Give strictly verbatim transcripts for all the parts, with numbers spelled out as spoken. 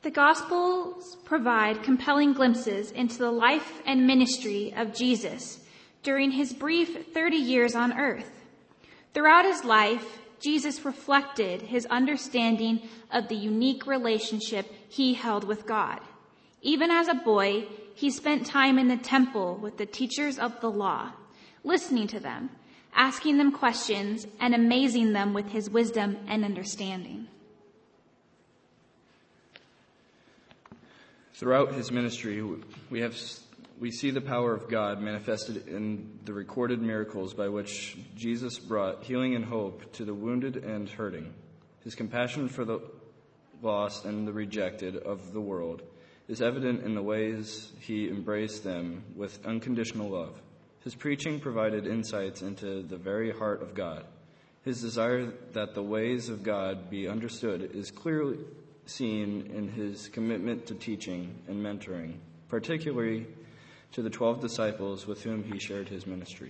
The Gospels provide compelling glimpses into the life and ministry of Jesus during his brief thirty years on earth. Throughout his life, Jesus reflected his understanding of the unique relationship he held with God. Even as a boy, he spent time in the temple with the teachers of the law, listening to them, asking them questions, and amazing them with his wisdom and understanding. Throughout his ministry, we have we see the power of God manifested in the recorded miracles by which Jesus brought healing and hope to the wounded and hurting. His compassion for the lost and the rejected of the world is evident in the ways he embraced them with unconditional love. His preaching provided insights into the very heart of God. His desire that the ways of God be understood is clearly seen in his commitment to teaching and mentoring, particularly to the twelve disciples with whom he shared his ministry.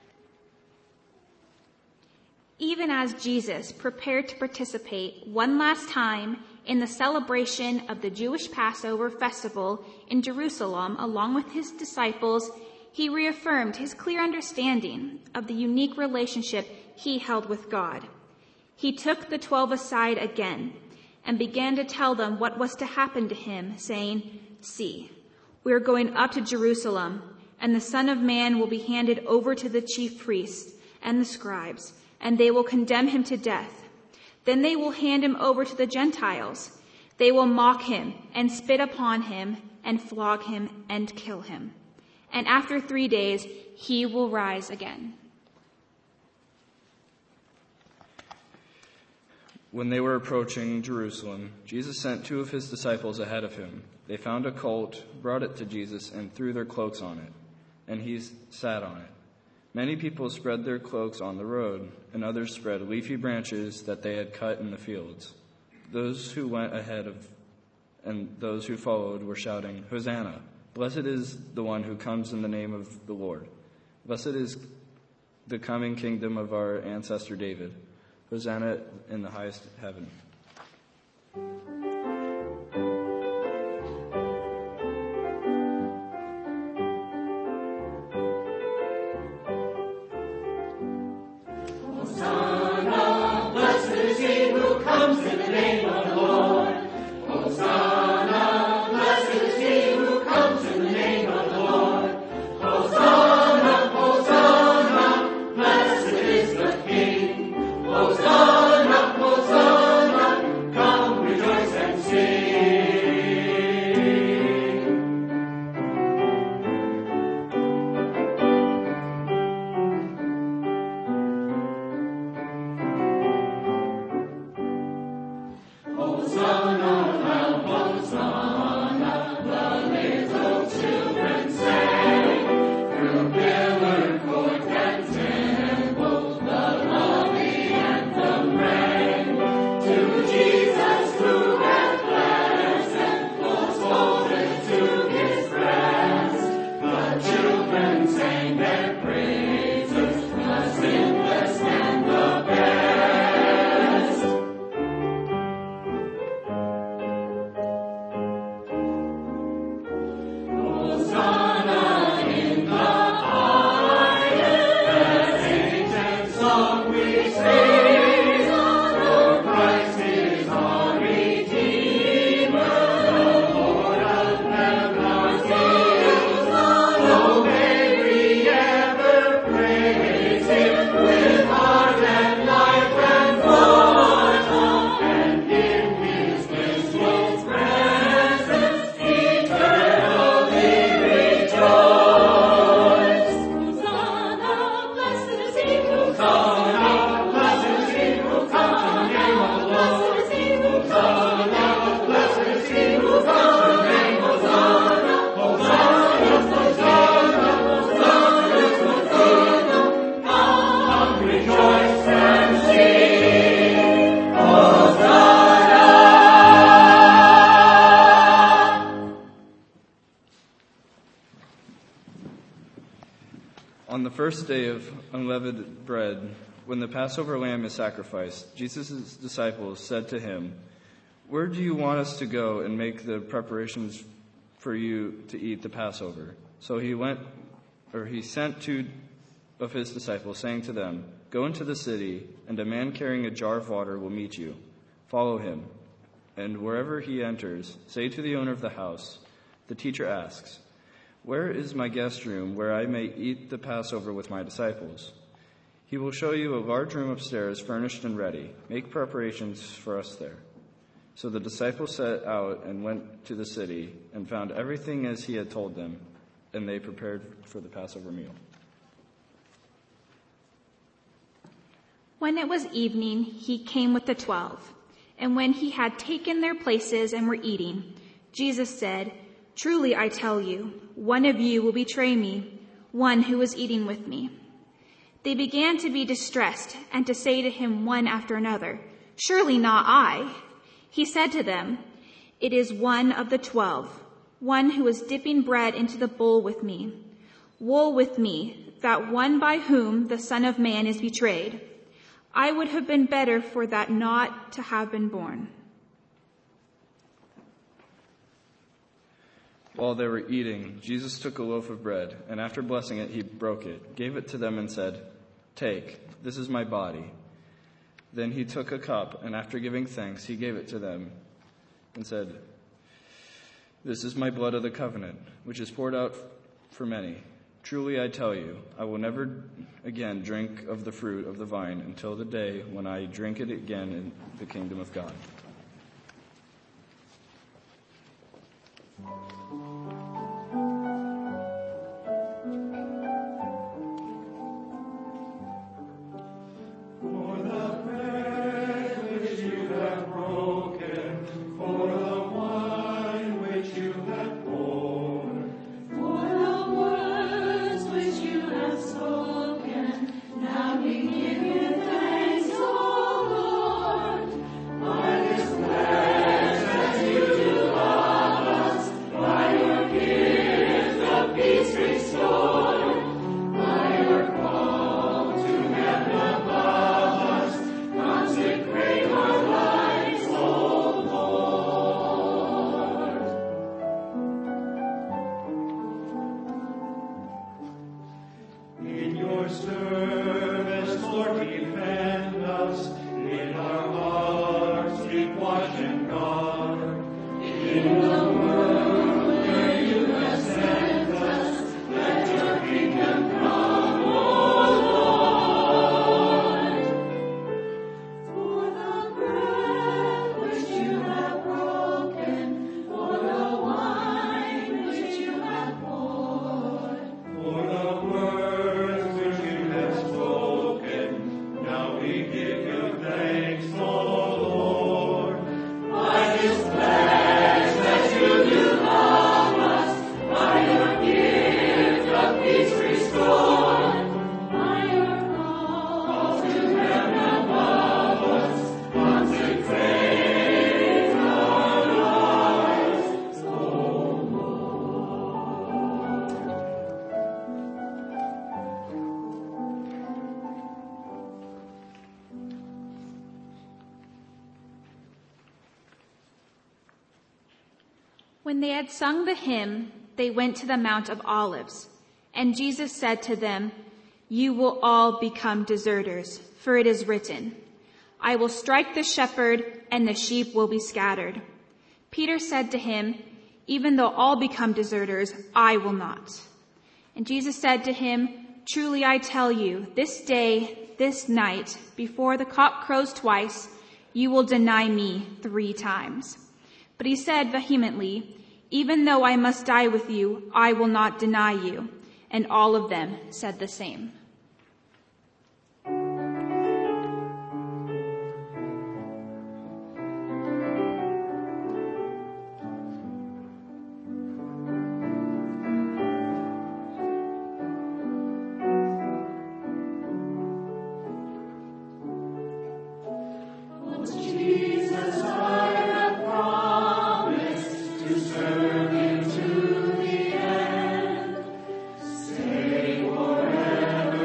Even as Jesus prepared to participate one last time in the celebration of the Jewish Passover festival in Jerusalem along with his disciples, he reaffirmed his clear understanding of the unique relationship he held with God. He took the twelve aside again and began to tell them what was to happen to him, saying, "See, we are going up to Jerusalem, and the Son of Man will be handed over to the chief priests and the scribes, and they will condemn him to death. Then they will hand him over to the Gentiles. They will mock him and spit upon him and flog him and kill him. And after three days, he will rise again." When they were approaching Jerusalem, Jesus sent two of his disciples ahead of him. They found a colt, brought it to Jesus, and threw their cloaks on it, and he sat on it. Many people spread their cloaks on the road, and others spread leafy branches that they had cut in the fields. Those who went ahead of and those who followed were shouting, "Hosanna! Blessed is the one who comes in the name of the Lord. Blessed is the coming kingdom of our ancestor David. Hosanna in the highest heaven." Hosanna, blessed is he who comes in the name of the Lord. Hosanna, blessed is he who comes in the name of the Lord. Hosanna, Hosanna, blessed is the King. Hosanna, Hosanna, come rejoice and sing. Hosanna, now Hosanna, the little children sang. Through pillared courts and temples, the lovely anthem rang. To Jesus who hath blessed and was folded to his breast, the children sang their praises, the sinless and the best. Hosanna in the highest, the ancient song we sing. For Christ is our Redeemer, the Lord of heaven our King. So may we ever praise him with heart and life and thought, and in his blissful presence eternally rejoice. Hosanna, blessed is he who comes. Hosanna, blessed is he who comes in the name of the Lord. Blessed is he who comes. Hosanna, blessed is he who comes in the name of Hosanna. Hosanna, Hosanna, Hosanna, Hosanna. Come rejoice and sing. Hosanna. On the first day of unleavened bread, when the Passover lamb is sacrificed, Jesus' disciples said to him, "Where do you want us to go and make the preparations for you to eat the Passover?" So he went, or he sent two of his disciples, saying to them, "Go into the city, and a man carrying a jar of water will meet you. Follow him. And wherever he enters, say to the owner of the house, 'The teacher asks, where is my guest room where I may eat the Passover with my disciples?' He will show you a large room upstairs, furnished and ready. Make preparations for us there." So the disciples set out and went to the city and found everything as he had told them, and they prepared for the Passover meal. When it was evening, he came with the twelve. And when he had taken their places and were eating, Jesus said, "Truly I tell you, one of you will betray me, one who was eating with me." They began to be distressed and to say to him one after another, "Surely not I." He said to them, "It is one of the twelve, one who is dipping bread into the bowl with me. Woe with me, that one by whom the Son of Man is betrayed. I would have been better for that not to have been born." While they were eating, Jesus took a loaf of bread, and after blessing it, he broke it, gave it to them, and said, "Take, this is my body." Then he took a cup, and after giving thanks, he gave it to them, and said, "This is my blood of the covenant, which is poured out for many. Truly I tell you, I will never again drink of the fruit of the vine until the day when I drink it again in the kingdom of God." When they had sung the hymn, they went to the Mount of Olives. And Jesus said to them, "You will all become deserters, for it is written, 'I will strike the shepherd, and the sheep will be scattered.'" Peter said to him, "Even though all become deserters, I will not." And Jesus said to him, "Truly I tell you, this day, this night, before the cock crows twice, you will deny me three times." But he said vehemently, "Even though I must die with you, I will not deny you." And all of them said the same. Forever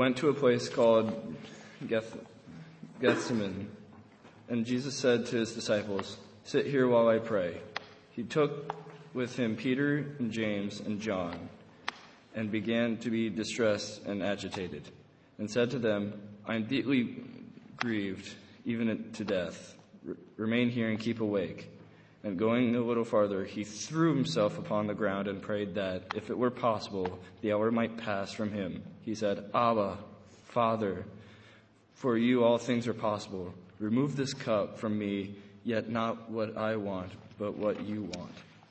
went to a place called Geth- Gethsemane, and Jesus said to his disciples, "Sit here while I pray." He took with him Peter and James and John, and began to be distressed and agitated, and said to them, "I am deeply grieved, even to death. R- remain here and keep awake." And going a little farther, he threw himself upon the ground and prayed that, if it were possible, the hour might pass from him. He said, "Abba, Father, for you all things are possible. Remove this cup from me, yet not what I want, but what you want."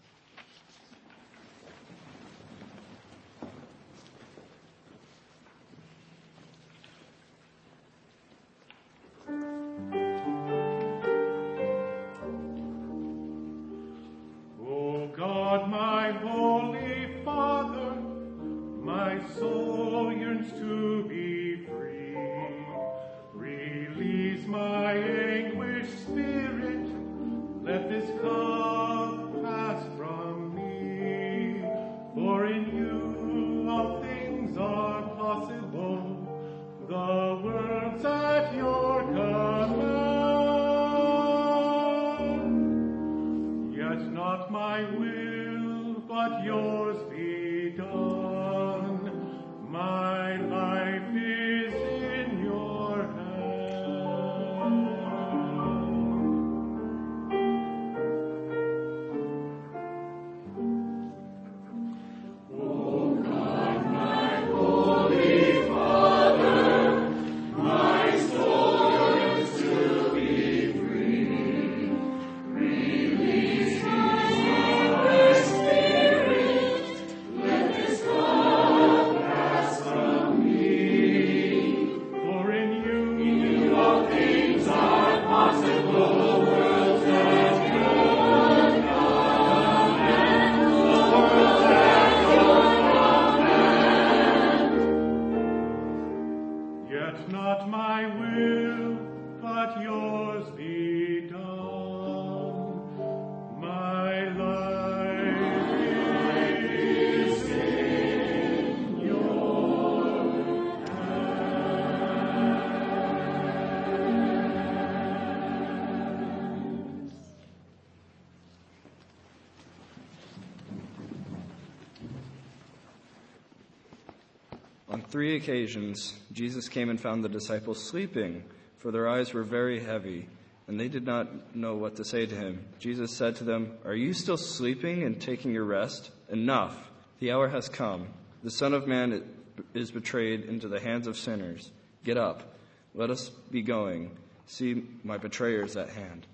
On three occasions, Jesus came and found the disciples sleeping, for their eyes were very heavy, and they did not know what to say to him. Jesus said to them, "Are you still sleeping and taking your rest? Enough! The hour has come. The Son of Man is betrayed into the hands of sinners. Get up. Let us be going. See, my betrayer is at hand."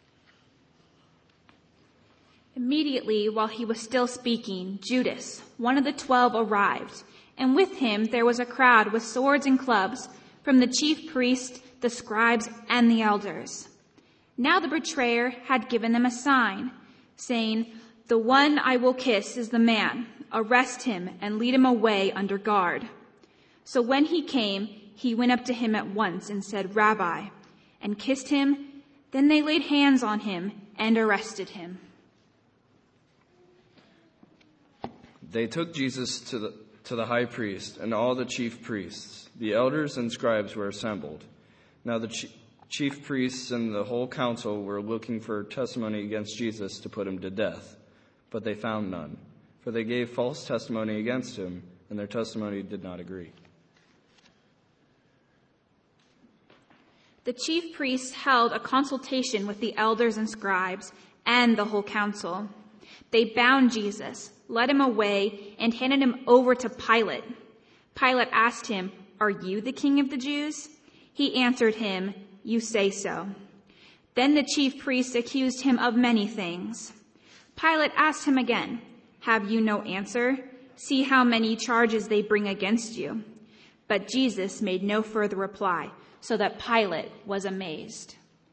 Immediately, while he was still speaking, Judas, one of the twelve, arrived, and with him there was a crowd with swords and clubs from the chief priests, the scribes, and the elders. Now the betrayer had given them a sign, saying, "The one I will kiss is the man. Arrest him and lead him away under guard." So when he came, he went up to him at once and said, "Rabbi," and kissed him. Then they laid hands on him and arrested him. They took Jesus to the to the high priest and all the chief priests. The elders and scribes were assembled. Now the chi- chief priests and the whole council were looking for testimony against Jesus to put him to death, but they found none, for they gave false testimony against him, and their testimony did not agree. The chief priests held a consultation with the elders and scribes and the whole council. They bound Jesus, led him away, and handed him over to Pilate. Pilate asked him, "Are you the king of the Jews?" He answered him, "You say so." Then the chief priests accused him of many things. Pilate asked him again, "Have you no answer? See how many charges they bring against you." But Jesus made no further reply, so that Pilate was amazed.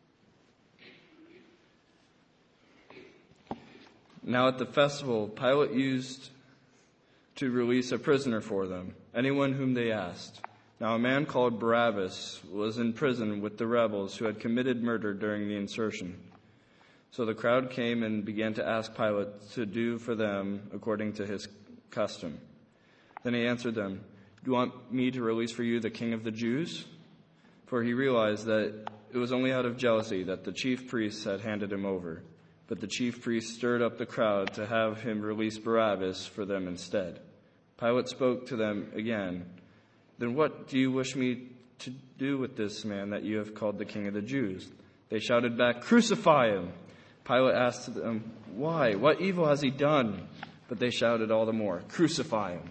Now at the festival, Pilate used to release a prisoner for them, anyone whom they asked. Now a man called Barabbas was in prison with the rebels who had committed murder during the insurrection. So the crowd came and began to ask Pilate to do for them according to his custom. Then he answered them, you want me to release for you the king of the Jews?" For he realized that it was only out of jealousy that the chief priests had handed him over. But the chief priests stirred up the crowd to have him release Barabbas for them instead. Pilate spoke to them again. "Then what do you wish me to do with this man that you have called the king of the Jews?" They shouted back, "Crucify him!" Pilate asked them, "Why? What evil has he done?" But they shouted all the more, "Crucify him!"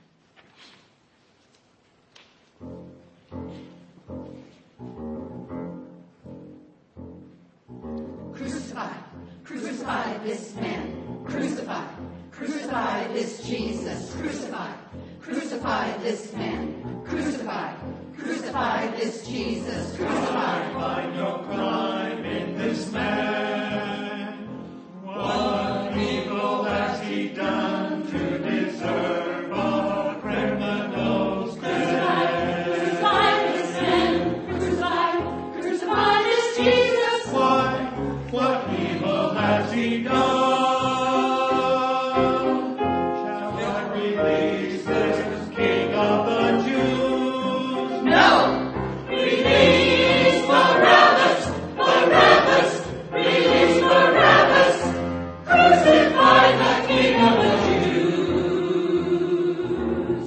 Crucify, crucify this man, crucify, crucify this Jesus, crucify, crucify this man, crucify, crucify this Jesus, crucify. Find no crime in this man. What evil has he done to deserve a criminal's death? Crucify this man, crucify, crucify this Jesus. Why? What evil has he done? Shall I release this King of the Jews? No! Release Barabbas! Barabbas! Release Barabbas! Crucify the King of the Jews!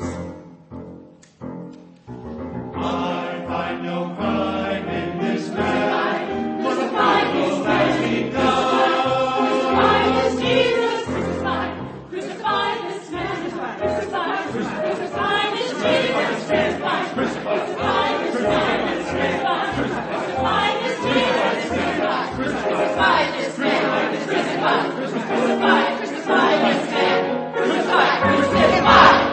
I find no crime in this man. Crucify this man! Crucify this Jesus! Crucify! Crucify this man! Crucify! Crucify this Jesus! Crucify! Crucify this man! Crucify! Crucify this Jesus! Crucify! Crucify this man! Crucify! Crucify! Crucify this man! Crucify! Crucify!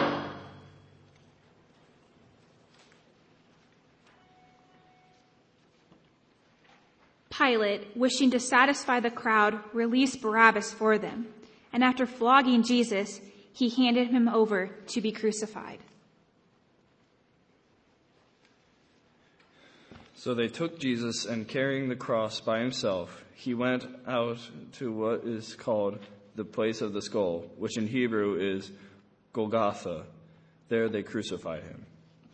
Pilate, wishing to satisfy the crowd, released Barabbas for them, and after flogging Jesus, he handed him over to be crucified. So they took Jesus, and carrying the cross by himself, he went out to what is called the place of the skull, which in Hebrew is Golgotha. There they crucified him.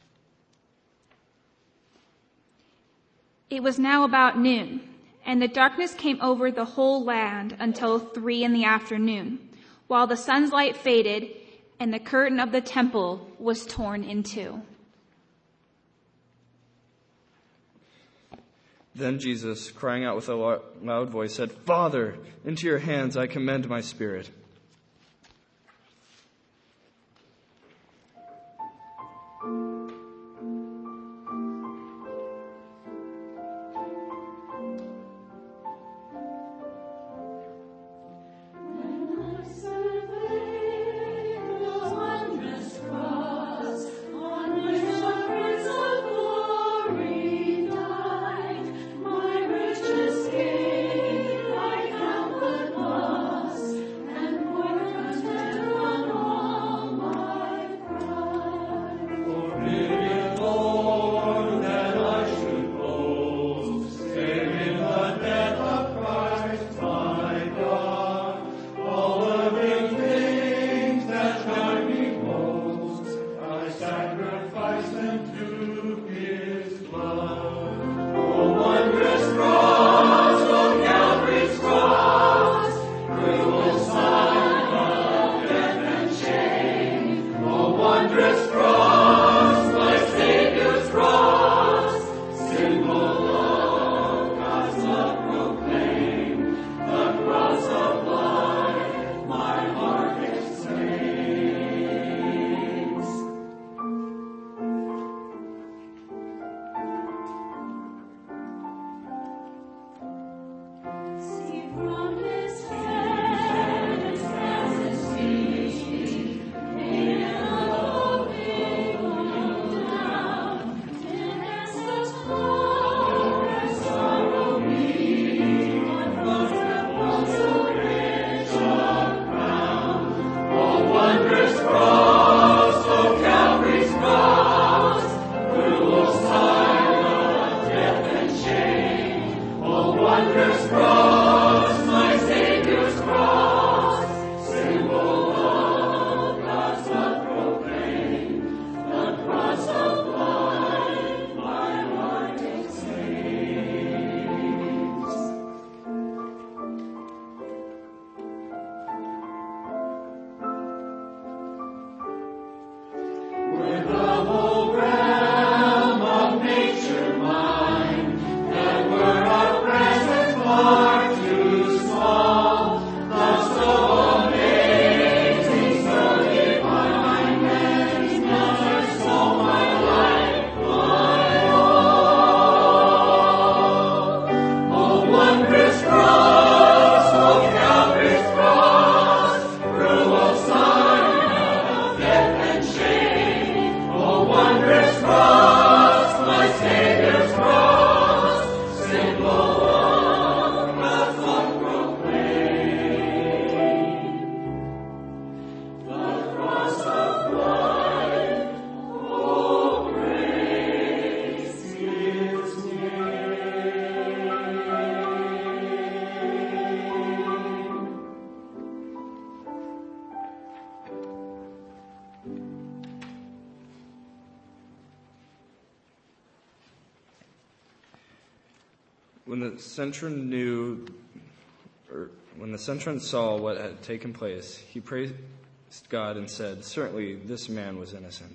It was now about noon, and the darkness came over the whole land until three in the afternoon, while the sun's light faded and the curtain of the temple was torn in two. Then Jesus, crying out with a loud voice, said, "Father, into your hands I commend my spirit." And When the centurion knew, or when the centurion saw what had taken place, he praised God and said, "Certainly this man was innocent."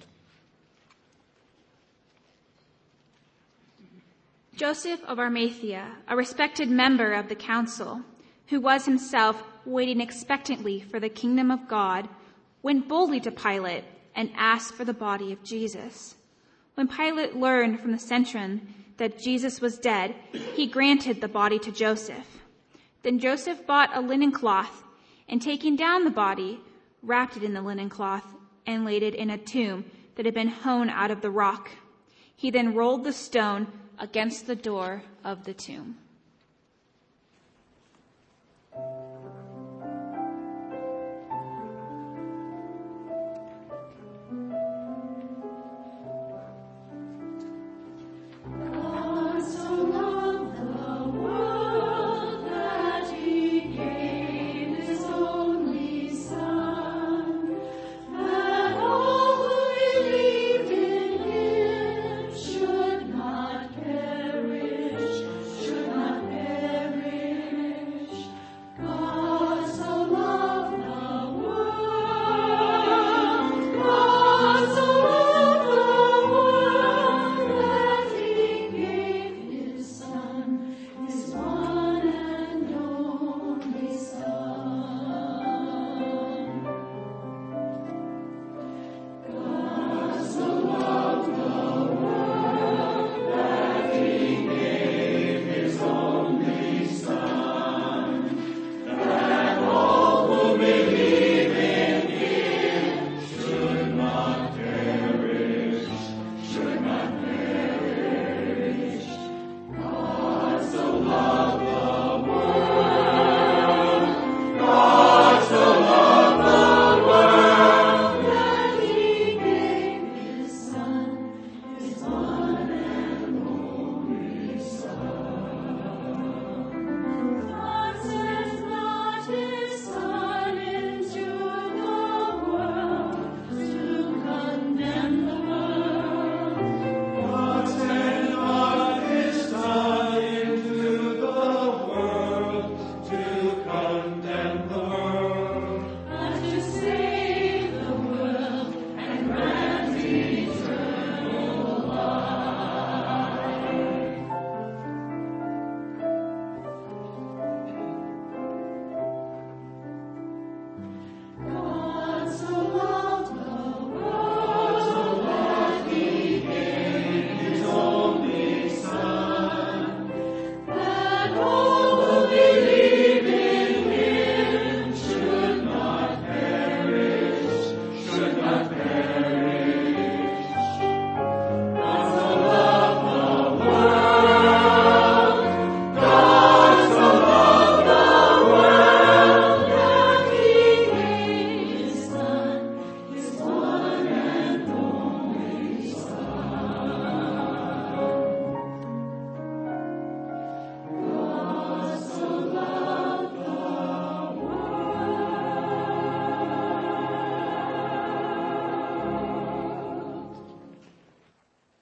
Joseph of Arimathea, a respected member of the council, who was himself waiting expectantly for the kingdom of God, went boldly to Pilate and asked for the body of Jesus. When Pilate learned from the centurion that Jesus was dead, he granted the body to Joseph. Then Joseph bought a linen cloth, and taking down the body, wrapped it in the linen cloth, and laid it in a tomb that had been hewn out of the rock. He then rolled the stone against the door of the tomb.